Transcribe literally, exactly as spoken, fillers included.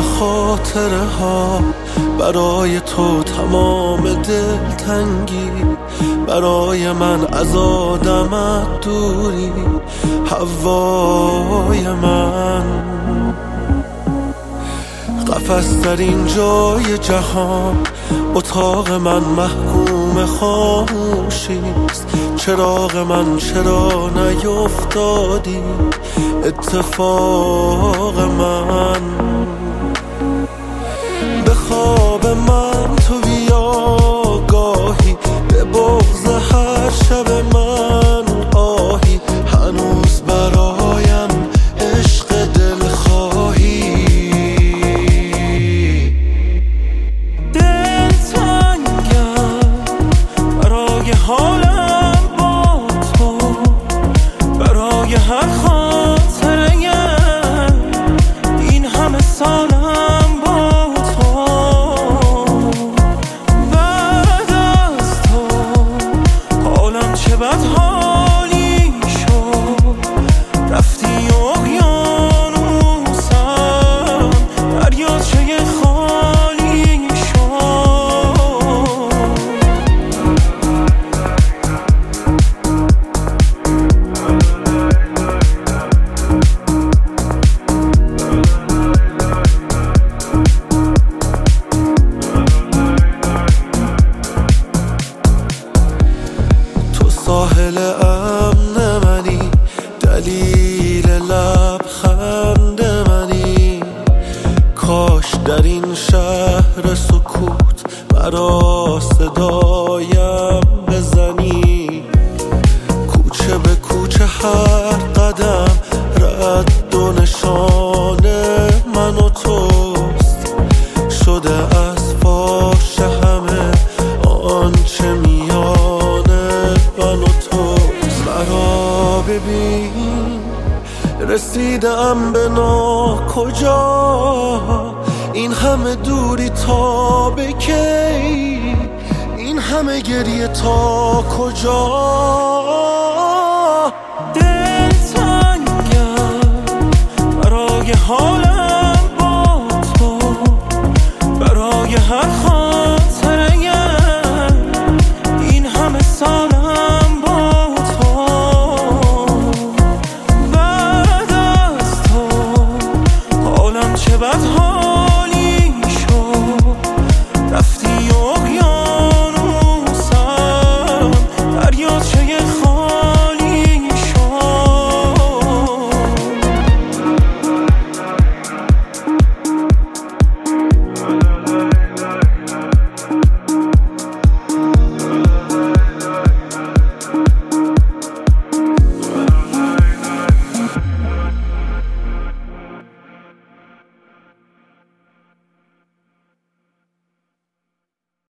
خاطره ها، برای تو تمام دلتنگی، برای من از آدمت دوری، هوای من. قفس در این جای جهان، اتاق من محکوم خاموشیست. چراغ من چرا نیفتادی؟ اتفاق من. به خواب من تو بیا گاهی، به بغض هر شب من آهی. هنوز برایم عشق دل خواهی. دل تنگم برای حالم با تو، برای هر خاطره این همه سالم با تو. بعد از تو حالم چه بد حالی شد. رفتی اقیانوسم، دریاچه خالی شد. ساحل امن منی، دلیل لبخند منی. کاش در این شهر سکوت مرا صدایم بزنی. کوچه به کوچه هر قدم رد و نشان من و توست. شده از فاش همه آنچه میان من و تو. مرا ببین رسیدم به ناکجا. این همه دوری تا به کی؟ این همه گریه تا کجا؟